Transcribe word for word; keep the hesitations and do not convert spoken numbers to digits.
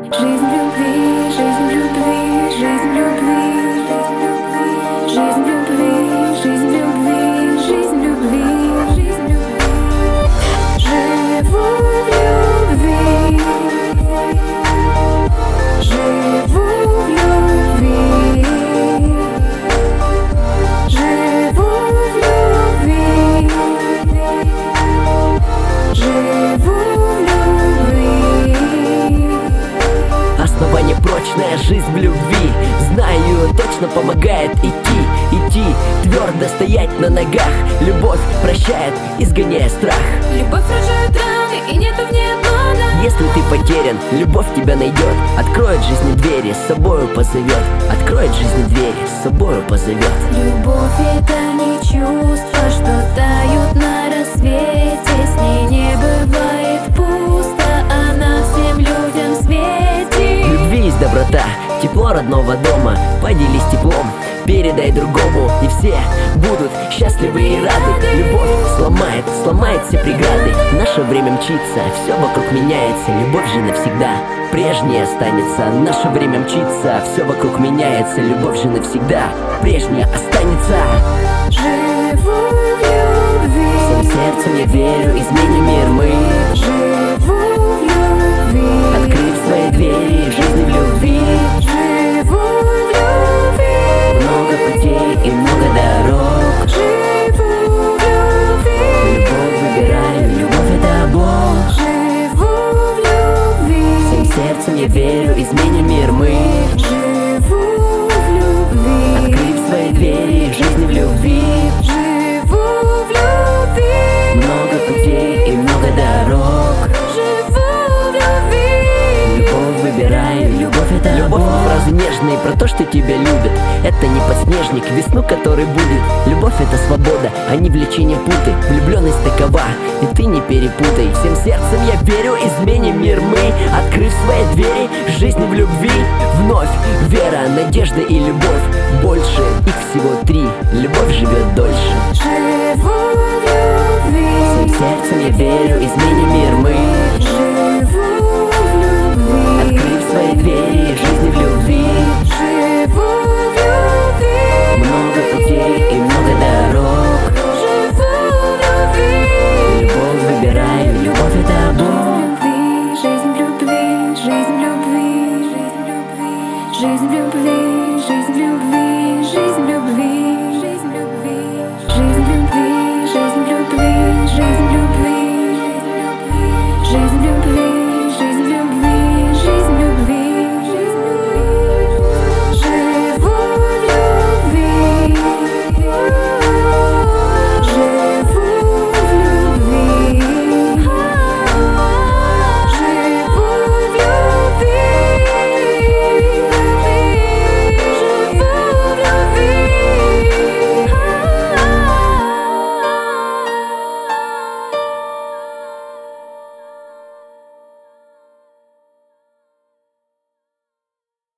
Жизнь в любви, жизнь в любви, жизнь в любви, жизнь в любви, жизнь в любви, жизнь в любви, жизнь в любви. Живу в любви, живу в любви, живу в любви, живу в любви. Основание прочная, жизнь в любви. Знаю, точно помогает идти, идти, твердо стоять на ногах. Любовь прощает, изгоняя страх. Любовь рожает раны, и нету в ней обмана. Если ты потерян, любовь тебя найдет. Откроет жизни двери, с собою позовет. Откроет жизни двери, с собою позовет. Любовь — это не чувство, что тают на рассвете. С ней не бывает пусто, она всем людям светит. В любви есть доброта, тепло родного дома. Поделись теплом, передай другому, и все будут счастливы и рады. Любовь сломает, сломает все преграды. Наше время мчится, все вокруг меняется. Любовь же навсегда прежняя останется. Наше время мчится, все вокруг меняется. Любовь же навсегда прежняя останется. Живу в любви, Всем сердцем я верю, изменим мир мы. живу в любви, Открыв свои двери, жизни в любви. живу в любви, Много путей и много дорог. живу в любви, Любовь выбираю, любовь это Бог. живу в любви, Всем сердцем я верю, изменим мир мы. живу в любви, Открыв свои двери, жизни в любви. живу в любви, Много путей и много дорог. живу в любви. Любовь выбираю, любовь это Любовь Бог. Фразы нежные про то, что тебя любят. Это не подснежник, весну, который будет. Любовь это свобода, а не влечение путы. Влюбленность такова, и ты не перепутай. Всем сердцем я верю, изменим мир мы. Открыв свои двери, жизни в любви. Вновь вера, надежда и любовь. Больше их всего три, любовь живет дольше. Живу в любви, Всем сердцем я верю, изменим мир мы. живу в любви, Открыв свои двери,